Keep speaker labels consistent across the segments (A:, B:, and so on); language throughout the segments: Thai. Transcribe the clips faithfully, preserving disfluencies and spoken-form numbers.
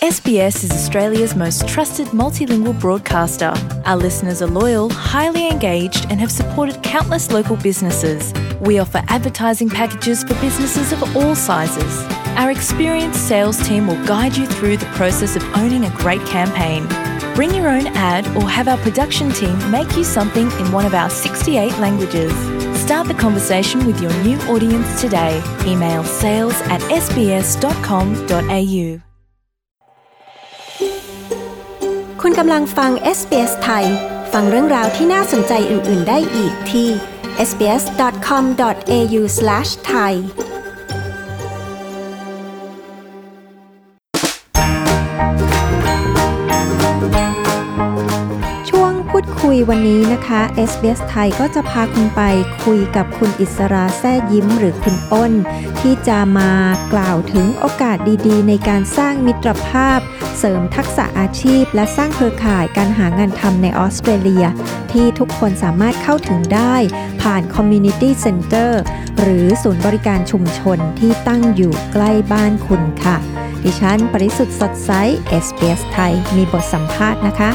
A: S B S is Australia's most trusted multilingual broadcaster. Our listeners are loyal, highly engaged, and have supported countless local businesses. We offer advertising packages for businesses of all sizes. Our experienced sales team will guide you through the process of owning a great campaign. Bring your own ad or have our production team make you something in one of our sixty-eight languages. Start the conversation with your new audience today. Email sales at s b s dot com dot a u
B: คุณกำลังฟัง เอส บี เอส ไทย ฟังเรื่องราวที่น่าสนใจอื่นๆได้อีกที่ เอส บี เอส ดอท คอม ดอท เอ ยู สแลช ไทยพูดคุยวันนี้นะคะ เอส บี เอส ไทยก็จะพาคุณไปคุยกับคุณอิสราแซ่ยิ้มหรือคุณอ้นที่จะมากล่าวถึงโอกาสดีๆในการสร้างมิตรภาพเสริมทักษะอาชีพและสร้างเครือข่ายการหางานทำในออสเตรเลียที่ทุกคนสามารถเข้าถึงได้ผ่าน Community Center หรือศูนย์บริการชุมชนที่ตั้งอยู่ใกล้บ้านคุณค่ะดิฉันปริสุทธิ์สดใส เอส บี เอส ไทยมีบทสัมภาษณ์นะคะ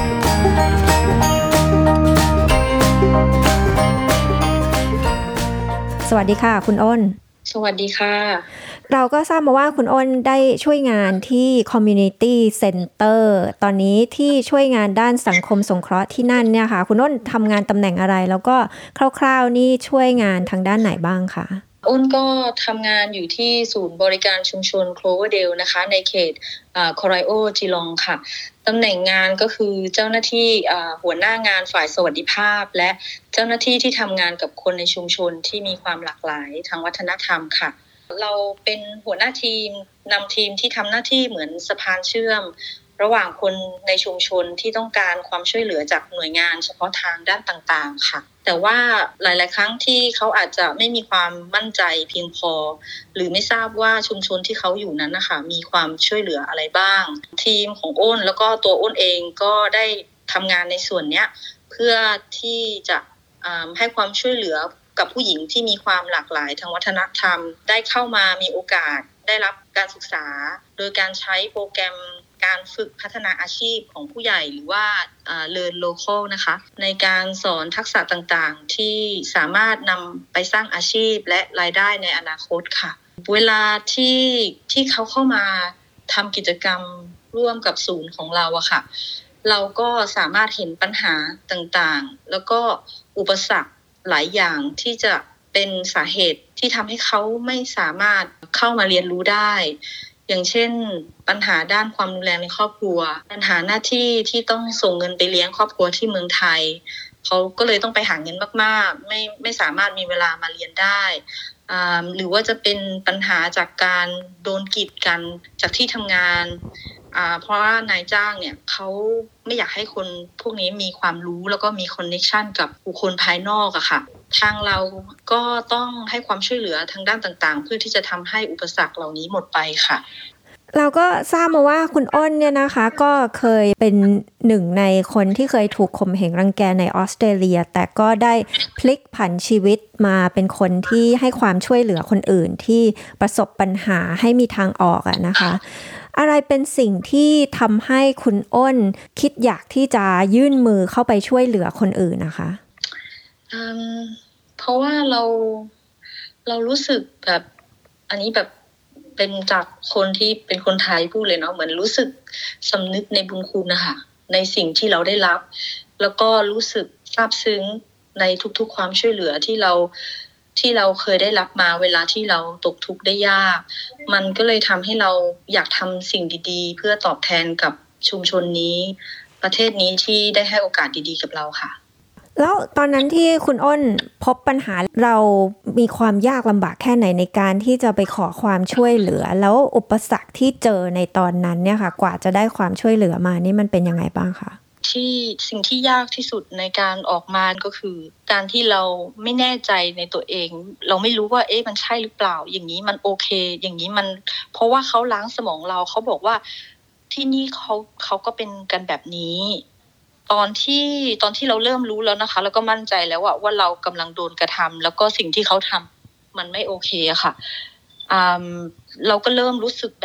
B: สวัสดีค่ะคุณอ้น
C: สวัสดีค่ะ
B: เราก็ทราบมาว่าคุณอ้นได้ช่วยงานที่ Community Center ตอนนี้ที่ช่วยงานด้านสังคมสงเคราะห์ที่นั่นเนี่ยค่ะคุณอ้นทำงานตำแหน่งอะไรแล้วก็คร่าวๆนี่ช่วยงานทางด้านไหนบ้างคะ
C: อ้นก็ทำงานอยู่ที่ศูนย์บริการชุมชน Cloverdale นะคะในเขตอ่า Corio Geelong ค่ะตำแหน่งงานก็คือเจ้าหน้าที่อ่าหัวหน้างานฝ่ายสวัสดิภาพและเจ้าหน้าที่ที่ทำงานกับคนในชุมชนที่มีความหลากหลายทางวัฒนธรรมค่ะเราเป็นหัวหน้าทีมนำทีมที่ทำหน้าที่เหมือนสะพานเชื่อมระหว่างคนในชุมชนที่ต้องการความช่วยเหลือจากหน่วยงานเฉพาะทางด้านต่างๆค่ะแต่ว่าหลายๆครั้งที่เขาอาจจะไม่มีความมั่นใจเพียงพอหรือไม่ทราบว่าชุมชนที่เขาอยู่นั้นนะคะมีความช่วยเหลืออะไรบ้างทีมของอ้นแล้วก็ตัวอ้นเองก็ได้ทำงานในส่วนนี้เพื่อที่จะให้ความช่วยเหลือกับผู้หญิงที่มีความหลากหลายทางวัฒนธรรมได้เข้ามามีโอกาสได้รับการศึกษาโดยการใช้โปรแกรมการฝึกพัฒนาอาชีพของผู้ใหญ่หรือว่า Learn Local นะคะในการสอนทักษะต่างๆที่สามารถนำไปสร้างอาชีพและรายได้ในอนาคตค่ะเวลาที่ที่เขาเข้ามาทำกิจกรรมร่วมกับศูนย์ของเราอะค่ะเราก็สามารถเห็นปัญหาต่างๆแล้วก็อุปสรรคหลายอย่างที่จะเป็นสาเหตุที่ทำให้เขาไม่สามารถเข้ามาเรียนรู้ได้อย่างเช่นปัญหาด้านความรุนแรงในครอบครัวปัญหาหน้าที่ที่ต้องส่งเงินไปเลี้ยงครอบครัวที่เมืองไทยเขาก็เลยต้องไปหาเงินมากๆไม่ไม่สามารถมีเวลามาเรียนได้อ่าหรือว่าจะเป็นปัญหาจากการโดนกีดกันจากที่ทำงานอ่าเพราะว่านายจ้างเนี่ยเขาไม่อยากให้คนพวกนี้มีความรู้แล้วก็มีคอนเนคชั่นกับบุคคลภายนอกอะค่ะทางเราก็ต้องให้ความช่วยเหลือทางด้านต่างๆเพื่อที่จะทำให้อุปสรรคเหล่านี้หมดไปค่ะ
B: เราก็ทราบมาว่าคุณอ้นเนี่ยนะคะก็เคยเป็นหนึ่งในคนที่เคยถูกข่มเหงรังแกในออสเตรเลียแต่ก็ได้พลิกผันชีวิตมาเป็นคนที่ให้ความช่วยเหลือคนอื่นที่ประสบปัญหาให้มีทางออกอะนะคะอะไรเป็นสิ่งที่ทำให้คุณอ้นคิดอยากที่จะยื่นมือเข้าไปช่วยเหลือคนอื่นนะคะ
C: อืมเพราะว่าเราเรารู้สึกแบบอันนี้แบบเป็นจากคนที่เป็นคนไทยพูดเลยเนาะเหมือนรู้สึกสำนึกในบุญคุณนะคะในสิ่งที่เราได้รับแล้วก็รู้สึกซาบซึ้งในทุกๆความช่วยเหลือที่เราที่เราเคยได้รับมาเวลาที่เราตกทุกข์ได้ยากมันก็เลยทำให้เราอยากทำสิ่งดีๆเพื่อตอบแทนกับชุมชนนี้ประเทศนี้ที่ได้ให้โอกาสดีๆกับเราค่ะ
B: แล้วตอนนั้นที่คุณอ้นพบปัญหาเรามีความยากลำบากแค่ไหนในการที่จะไปขอความช่วยเหลือแล้วอุปสรรคที่เจอในตอนนั้นเนี่ยค่ะกว่าจะได้ความช่วยเหลือมานี่มันเป็นยังไงบ้างคะ
C: ที่สิ่งที่ยากที่สุดในการออกมาก็คือการที่เราไม่แน่ใจในตัวเองเราไม่รู้ว่าเอ๊ะมันใช่หรือเปล่าอย่างนี้มันโอเคอย่างนี้มันเพราะว่าเขาล้างสมองเราเขาบอกว่าที่นี่เขาเขาก็เป็นกันแบบนี้ตอนที่ตอนที่เราเริ่มรู้แล้วนะคะแล้วก็มั่นใจแล้วว่าว่าเรากำลังโดนกระทำแล้วก็สิ่งที่เขาทำมันไม่โอเคอะค่ะอ่าเราก็เริ่มรู้สึกแบบ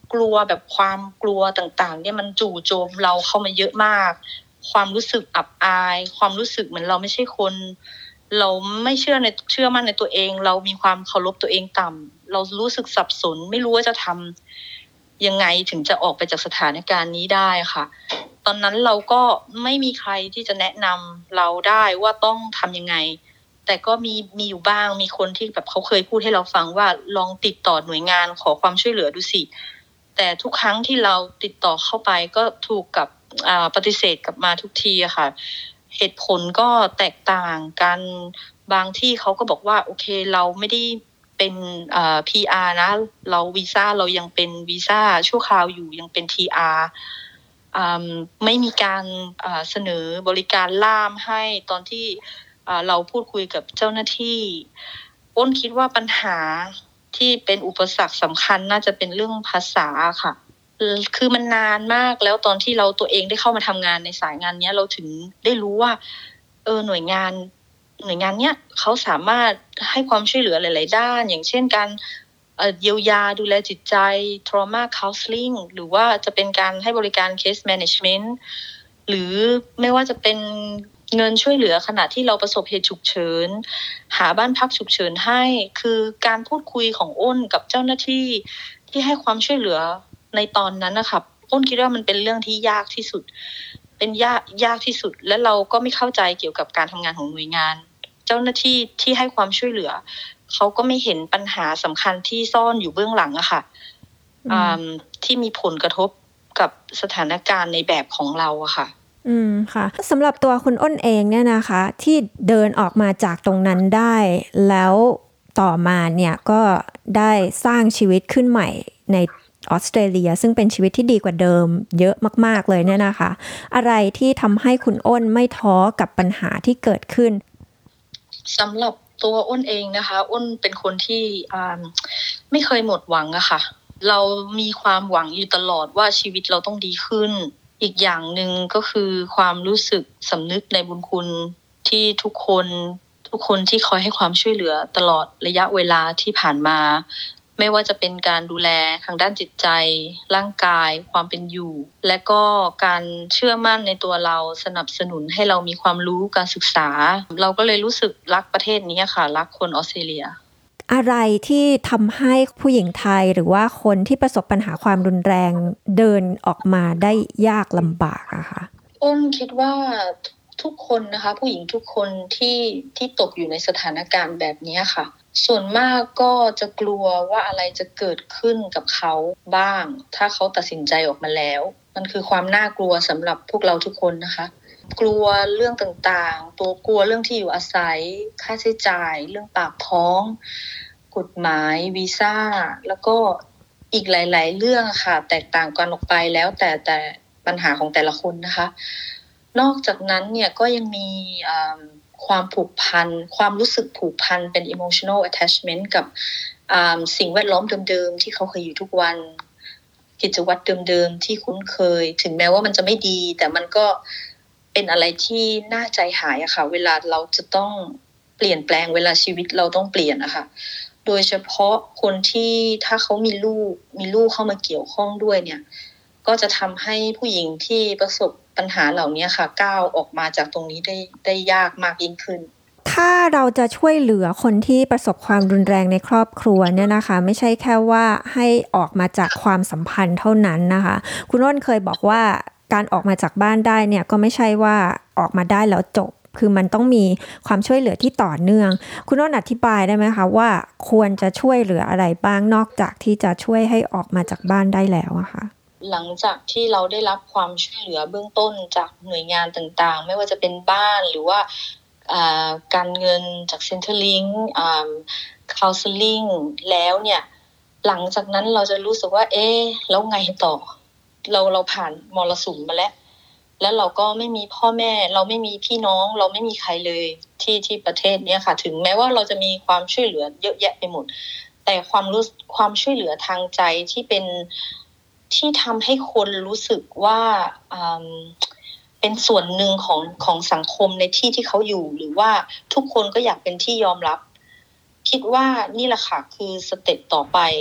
C: กลัวแบบความกลัวต่างๆเนี่ยมันจู่โจมเราเข้ามาเยอะมากความรู้สึกอับอายความรู้สึกเหมือนเราไม่ใช่คนเราไม่เชื่อในเชื่อมั่นในตัวเองเรามีความเคารพตัวเองต่ำเรารู้สึกสับสนไม่รู้ว่าจะทำยังไงถึงจะออกไปจากสถานการณ์นี้ได้ค่ะตอนนั้นเราก็ไม่มีใครที่จะแนะนำเราได้ว่าต้องทำยังไงแต่ก็มีมีอยู่บ้างมีคนที่แบบเขาเคยพูดให้เราฟังว่าลองติดต่อหน่วยงานขอความช่วยเหลือดูสิแต่ทุกครั้งที่เราติดต่อเข้าไปก็ถูกกับปฏิเสธกลับมาทุกทีอะค่ะเหตุผลก็แตกต่างกันบางที่เขาก็บอกว่าโอเคเราไม่ได้เป็นเอ่อ พี อาร์ นะเราวีซ่าเรายังเป็นวีซ่าชั่วคราวอยู่ยังเป็น ที อาร์ อ่าไม่มีการอ่าเสนอบริการล่ามให้ตอนที่อ่าเราพูดคุยกับเจ้าหน้าที่อ้นคิดว่าปัญหาที่เป็นอุปสรรคสำคัญน่าจะเป็นเรื่องภาษาค่ะคือมันนานมากแล้วตอนที่เราตัวเองได้เข้ามาทำงานในสายงานนี้เราถึงได้รู้ว่าเออหน่วยงานหน่วยงานเนี้ยเขาสามารถให้ความช่วยเหลือหลายๆด้านอย่างเช่นการเยียวยาดูแลจิตใจ trauma counseling หรือว่าจะเป็นการให้บริการ case management หรือไม่ว่าจะเป็นเงินช่วยเหลือขณะที่เราประสบเหตุฉุกเฉินหาบ้านพักฉุกเฉินให้คือการพูดคุยของอ้นกับเจ้าหน้าที่ที่ให้ความช่วยเหลือในตอนนั้นนะคะอ้นคิดว่ามันเป็นเรื่องที่ยากที่สุดเป็นยากยากที่สุดและเราก็ไม่เข้าใจเกี่ยวกับการทำงานของหน่วยงานเจ้าหน้าที่ที่ให้ความช่วยเหลือเขาก็ไม่เห็นปัญหาสำคัญที่ซ่อนอยู่เบื้องหลังอะค่ะที่มีผลกระทบกับสถานการณ์ในแบบของเราอะค่ะ
B: อืมค่ะสำหรับตัวคุณอ้นเองเนี่ยนะคะที่เดินออกมาจากตรงนั้นได้แล้วต่อมาเนี่ยก็ได้สร้างชีวิตขึ้นใหม่ในออสเตรเลียซึ่งเป็นชีวิตที่ดีกว่าเดิมเยอะมากๆเลยเนี่ยนะคะอะไรที่ทำให้คุณอ้นไม่ท้อกับปัญหาที่เกิดขึ้น
C: สำหรับตัวอ้นเองนะคะอ้นเป็นคนที่ไม่เคยหมดหวังอะค่ะเรามีความหวังอยู่ตลอดว่าชีวิตเราต้องดีขึ้นอีกอย่างหนึ่งก็คือความรู้สึกสำนึกในบุญคุณที่ทุกคนทุกคนที่คอยให้ความช่วยเหลือตลอดระยะเวลาที่ผ่านมาไม่ว่าจะเป็นการดูแลทางด้านจิตใจร่างกายความเป็นอยู่และก็การเชื่อมั่นในตัวเราสนับสนุนให้เรามีความรู้การศึกษาเราก็เลยรู้สึกรักประเทศนี้ค่ะรักคนออสเตรเลีย
B: อะไรที่ทำให้ผู้หญิงไทยหรือว่าคนที่ประสบปัญหาความรุนแรงเดินออกมาได้ยากลำบากอะคะ
C: อ้นคิดว่าทุกคนนะคะผู้หญิงทุกคนที่ที่ตกอยู่ในสถานการณ์แบบนี้ค่ะส่วนมากก็จะกลัวว่าอะไรจะเกิดขึ้นกับเขาบ้างถ้าเขาตัดสินใจออกมาแล้วมันคือความน่ากลัวสำหรับพวกเราทุกคนนะคะกลัวเรื่องต่างๆตัวกลัวเรื่องที่อยู่อาศัยค่าใช้จ่ายเรื่องปากท้องกฎหมายวีซ่าแล้วก็อีกหลายๆเรื่องค่ะแตกต่างกันออกไปแล้วแต่แต่ปัญหาของแต่ละคนนะคะนอกจากนั้นเนี่ยก็ยังมีความผูกพันความรู้สึกผูกพันเป็น emotional attachment กับสิ่งแวดล้อมเดิมๆที่เขาเคยอยู่ทุกวันกิจวัตรเดิมๆที่คุ้นเคยถึงแม้ว่ามันจะไม่ดีแต่มันก็เป็นอะไรที่น่าใจหายอะค่ะเวลาเราจะต้องเปลี่ยนแปลงเวลาชีวิตเราต้องเปลี่ยนนะคะโดยเฉพาะคนที่ถ้าเขามีลูกมีลูกเข้ามาเกี่ยวข้องด้วยเนี่ยก็จะทำให้ผู้หญิงที่ประสบปัญหาเหล่านี้ค่ะก้าวออกมาจากตรงนี้ได้ได้ยากมากยิ่งขึ้น
B: ถ้าเราจะช่วยเหลือคนที่ประสบความรุนแรงในครอบครัวเนี่ยนะคะไม่ใช่แค่ว่าให้ออกมาจากความสัมพันธ์เท่านั้นนะคะคุณอ้นเคยบอกว่าการออกมาจากบ้านได้เนี่ยก็ไม่ใช่ว่าออกมาได้แล้วจบคือมันต้องมีความช่วยเหลือที่ต่อเนื่องคุณอ้นอธิบายได้ไหมคะว่าควรจะช่วยเหลืออะไรบ้างนอกจากที่จะช่วยให้ออกมาจากบ้านได้แล้วอะคะ
C: หลังจากที่เราได้รับความช่วยเหลือเบื้องต้นจากหน่วยงานต่างๆไม่ว่าจะเป็นบ้านหรือว่าการเงินจาก Centrelink counseling แล้วเนี่ยหลังจากนั้นเราจะรู้สึกว่าเอ๊ะแล้วไงต่อเราเราผ่านมรสุมมาแล้วแล้วเราก็ไม่มีพ่อแม่เราไม่มีพี่น้องเราไม่มีใครเลยที่ที่ประเทศนี้ค่ะถึงแม้ว่าเราจะมีความช่วยเหลือเยอะแยะไปหมดแต่ความรู้ความช่วยเหลือทางใจที่เป็นที่ทำให้คนรู้สึกว่าเป็นส่วนหนึ่งของของสังคมในที่ที่เขาอยู่หรือว่าทุกคนก็อยากเป็นที่ยอมรับคิดว่านี่แหละค่ะคือสเต็ปต่อไป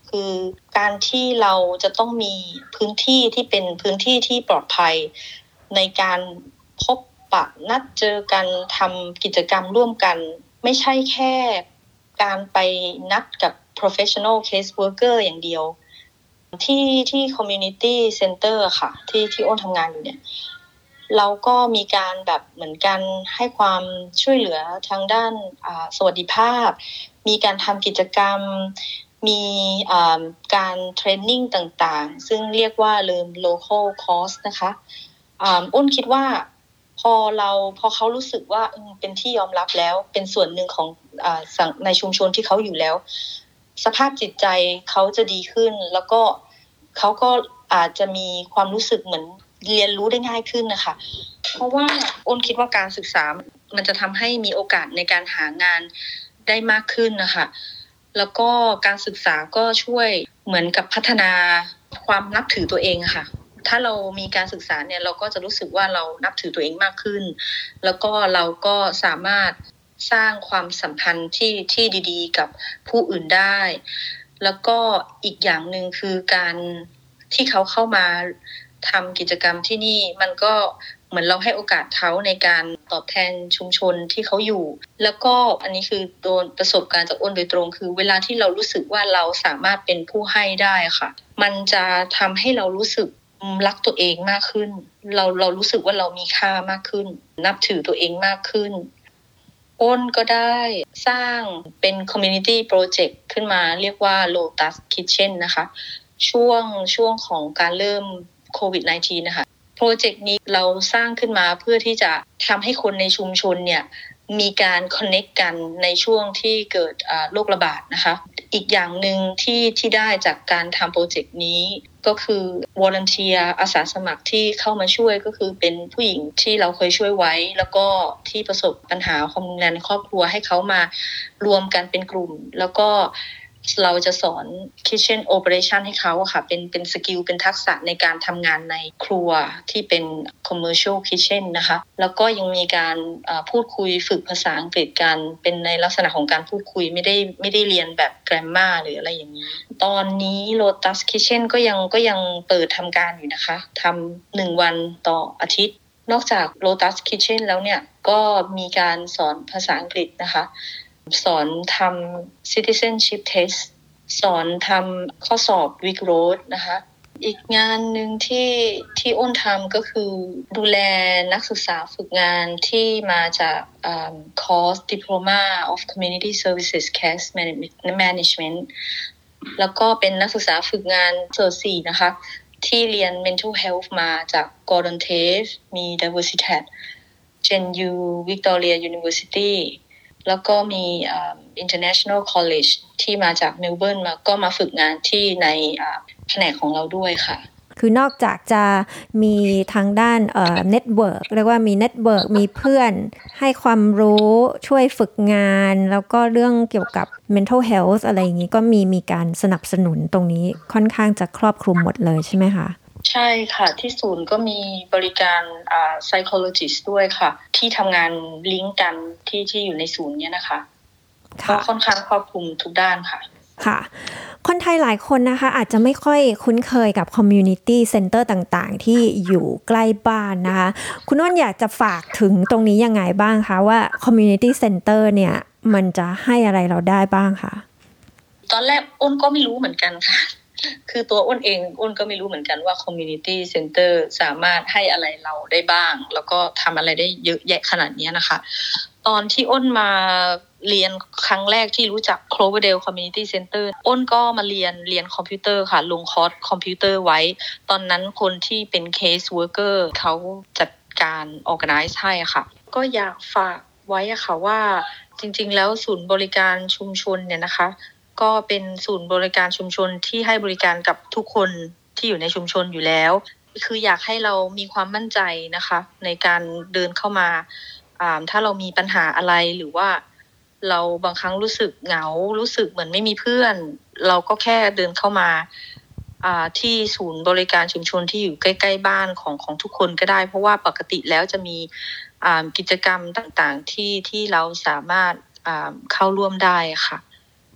C: คือการที่เราจะต้องมีพื้นที่ที่เป็นพื้นที่ที่ปลอดภัยในการพบปะนัดเจอกันทำกิจกรรมร่วมกันไม่ใช่แค่การไปนัดกับ professional case worker อย่างเดียวที่ที่ community center ค่ะที่ที่อ้นทำงานอยู่เนี่ยเราก็มีการแบบเหมือนกันให้ความช่วยเหลือทางด้านสวัสดิภาพมีการทำกิจกรรมมีการเทรนนิ่งต่างๆซึ่งเรียกว่า learn local course นะคะอ้นคิดว่าพอเราพอเขารู้สึกว่าเป็นที่ยอมรับแล้วเป็นส่วนหนึ่งของอ่าในชุมชนที่เขาอยู่แล้วสภาพจิตใจเขาจะดีขึ้นแล้วก็เขาก็อาจจะมีความรู้สึกเหมือนเรียนรู้ได้ง่ายขึ้นนะคะเพราะว่าอ้นคิดว่าการศึกษามันจะทำให้มีโอกาสในการหางานได้มากขึ้นนะคะแล้วก็การศึกษาก็ช่วยเหมือนกับพัฒนาความนับถือตัวเองค่ะถ้าเรามีการศึกษาเนี่ยเราก็จะรู้สึกว่าเรานับถือตัวเองมากขึ้นแล้วก็เราก็สามารถสร้างความสัมพันธ์ที่ที่ดีๆกับผู้อื่นได้แล้วก็อีกอย่างนึงคือการที่เขาเข้ามาทำกิจกรรมที่นี่มันก็เหมือนเราให้โอกาสเขาในการตอบแทนชุมชนที่เขาอยู่แล้วก็อันนี้คือโดนประสบการณ์จากอ้นโดยตรงคือเวลาที่เรารู้สึกว่าเราสามารถเป็นผู้ให้ได้ค่ะมันจะทำให้เรารู้สึกรักตัวเองมากขึ้นเราเรารู้สึกว่าเรามีค่ามากขึ้นนับถือตัวเองมากขึ้นอ้นก็ได้สร้างเป็น community project ขึ้นมาเรียกว่า Lotus Kitchen นะคะช่วงช่วงของการเริ่มโควิด สิบเก้า นะคะโปรเจกต์นี้เราสร้างขึ้นมาเพื่อที่จะทำให้คนในชุมชนเนี่ยมีการคอนเนคกันในช่วงที่เกิดโรคระบาดนะคะอีกอย่างหนึ่งที่ที่ได้จากการทำโปรเจกต์นี้ก็คือวอลันเทียร์อาสาสมัครที่เข้ามาช่วยก็คือเป็นผู้หญิงที่เราเคยช่วยไว้แล้วก็ที่ประสบปัญหาความรุนแรงในครอบครัวให้เขามารวมกันเป็นกลุ่มแล้วก็เราจะสอน kitchen operation ให้เขาค่ะเป็นเป็นสกิลเป็นทักษะในการทำงานในครัวที่เป็น commercial kitchen นะคะแล้วก็ยังมีการพูดคุยฝึกภาษาอังกฤษกันเป็นในลักษณะของการพูดคุยไม่ได้ไม่ได้เรียนแบบ grammar หรืออะไรอย่างนี้ตอนนี้ Lotus Kitchen ก็ยังก็ยังเปิดทำการอยู่นะคะทำหนึ่งวันต่ออาทิตย์นอกจาก Lotus Kitchen แล้วเนี่ยก็มีการสอนภาษาอังกฤษนะคะสอนทำ citizenship test สอนทำข้อสอบ Week Road นะคะอีกงานหนึ่งที่ที่อ้นทำก็คือดูแลนักศึกษาฝึกงานที่มาจากคอร์ส Diploma of Community Services Case Management แล้วก็เป็นนักศึกษาฝึกงานเซอร์สี่นะคะที่เรียน Mental Health มาจาก Gordon Tafe มี Diversitat เจ เอ็น ยู Victoria Universityแล้วก็มี International College ที่มาจากเมลเบิร์นมาก็มาฝึกงานที่ในแผนกของเราด้วยค่ะ
B: คือนอกจากจะมีทางด้านเอ่อเน็ตเวิร์กเรียกว่ามีเน็ตเวิร์กมีเพื่อนให้ความรู้ช่วยฝึกงานแล้วก็เรื่องเกี่ยวกับ mental health อะไรอย่างนี้ก็มีมีการสนับสนุนตรงนี้ค่อนข้างจะครอบคลุมหมดเลยใช่ไหมคะ
C: ใช่ค่ะที่ศูนย์ก็มีบริการอ่า psychologist ด้วยค่ะที่ทำงานลิงก์กันที่ที่อยู่ในศูนย์เนี้ยนะคะก็ค่อนข้างครอบคลุมทุกด้านค่ะ
B: ค่ะคนไทยหลายคนนะคะอาจจะไม่ค่อยคุ้นเคยกับ community center ต่างๆที่อยู่ใกล้บ้านนะคะคุณอ้นอยากจะฝากถึงตรงนี้ยังไงบ้างคะว่า community center เนี่ยมันจะให้อะไรเราได้บ้างคะ
C: ตอนแรกอ้นก็ไม่รู้เหมือนกันค่ะคือตัวอ้นเองอ้นก็ไม่รู้เหมือนกันว่า community center สามารถให้อะไรเราได้บ้างแล้วก็ทำอะไรได้เยอะแยะขนาดนี้นะคะตอนที่อ้นมาเรียนครั้งแรกที่รู้จัก Cloverdale Community Center อ้นก็มาเรียนเรียนคอมพิวเตอร์ค่ะลงคอร์สคอมพิวเตอร์ไว้ตอนนั้นคนที่เป็น case worker เขาจัดการ organize ให้ค่ะก็อยากฝากไว้ค่ะว่าจริงๆแล้วศูนย์บริการชุมชนเนี่ยนะคะก็เป็นศูนย์บริการชุมชนที่ให้บริการกับทุกคนที่อยู่ในชุมชนอยู่แล้วคืออยากให้เรามีความมั่นใจนะคะในการเดินเข้ามาถ้าเรามีปัญหาอะไรหรือว่าเราบางครั้งรู้สึกเหงารู้สึกเหมือนไม่มีเพื่อนเราก็แค่เดินเข้ามาที่ศูนย์บริการชุมชนที่อยู่ใกล้ๆบ้านของของทุกคนก็ได้เพราะว่าปกติแล้วจะมีกิจกรรมต่างๆที่ที่เราสามารถเข้าร่วมได้ค่ะ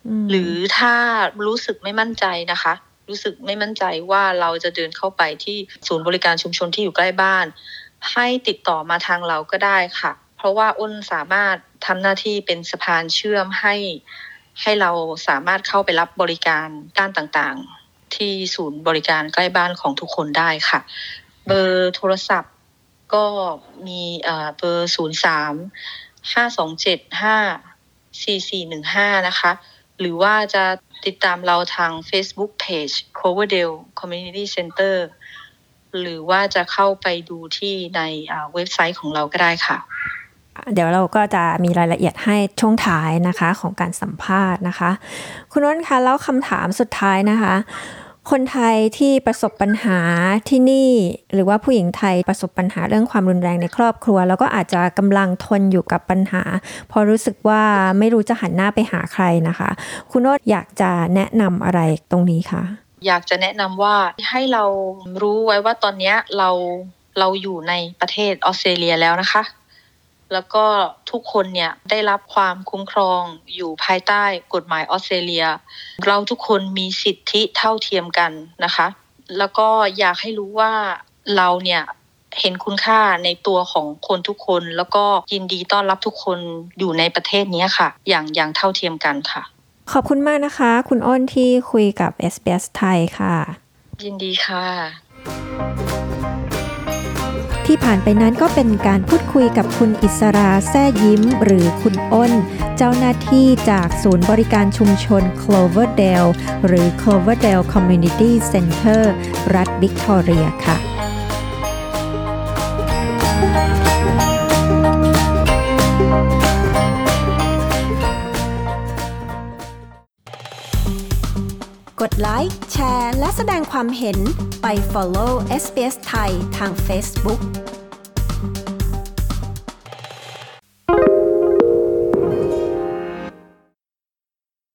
C: หรือถ้ารู้สึกไม่มั่นใจนะคะรู้สึกไม่มั่นใจว่าเราจะเดินเข้าไปที่ศูนย์บริการชุมชนที่อยู่ใกล้บ้านให้ติดต่อมาทางเราก็ได้ค่ะเพราะว่าอ้นสามารถทำหน้าที่เป็นสะพานเชื่อมให้ให้เราสามารถเข้าไปรับบริการด้านต่างๆที่ศูนย์บริการใกล้บ้านของทุกคนได้ค่ะเบอร์โทรศัพท์ก็มีเอ่อเบอร์ศูนย์ สาม ห้า สอง เจ็ด ห้า สี่ สี่ หนึ่ง ห้านะคะหรือว่าจะติดตามเราทาง Facebook Page Cloverdale Community Center หรือว่าจะเข้าไปดูที่ในเว็บไซต์ของเราก็ได้ค่ะ
B: เดี๋ยวเราก็จะมีรายละเอียดให้ช่วงท้ายนะคะของการสัมภาษณ์นะคะคุณอ้นคะแล้วคำถามสุดท้ายนะคะคนไทยที่ประสบปัญหาที่นี่หรือว่าผู้หญิงไทยประสบปัญหาเรื่องความรุนแรงในครอบครัวแล้วก็อาจจะกำลังทนอยู่กับปัญหาพอรู้สึกว่าไม่รู้จะหันหน้าไปหาใครนะคะคุณอ้นอยากจะแนะนำอะไรตรงนี้คะ
C: อยากจะแนะนำว่าให้เรารู้ไว้ว่าตอนนี้เราเราอยู่ในประเทศออสเตรเลียแล้วนะคะแล้วก็ทุกคนเนี่ยได้รับความคุ้มครองอยู่ภายใต้กฎหมายออสเตรเลียเราทุกคนมีสิทธิเท่าเทียมกันนะคะแล้วก็อยากให้รู้ว่าเราเนี่ยเห็นคุณค่าในตัวของคนทุกคนแล้วก็ยินดีต้อนรับทุกคนอยู่ในประเทศนี้ค่ะอย่างอย่างเท่าเทียมกันค่ะ
B: ขอบคุณมากนะคะคุณอ้นที่คุยกับ เอส บี เอส ไทยค่ะ
C: ยินดีค่ะ
B: ที่ผ่านไปนั้นก็เป็นการพูดคุยกับคุณอิสราแซ่ยิ้มหรือคุณอ้นเจ้าหน้าที่จากศูนย์บริการชุมชน Cloverdale หรือ Cloverdale Community Center รัฐวิกตอเรียค่ะกดไลค์แชร์และแสดงความเห็นไป follow เอส บี เอส ไทยทาง Facebook